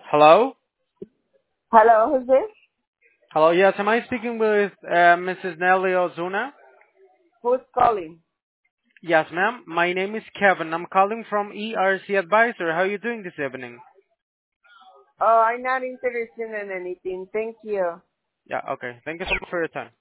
Hello? Hello, who's this? Hello, yes, am I speaking with Mrs. Nelly Ozuna? Who's calling? Yes, ma'am. My name is Kevin. I'm calling from ERC Advisor. How are you doing this evening? Oh, I'm not interested in anything. Thank you. Yeah, okay. Thank you so much for your time.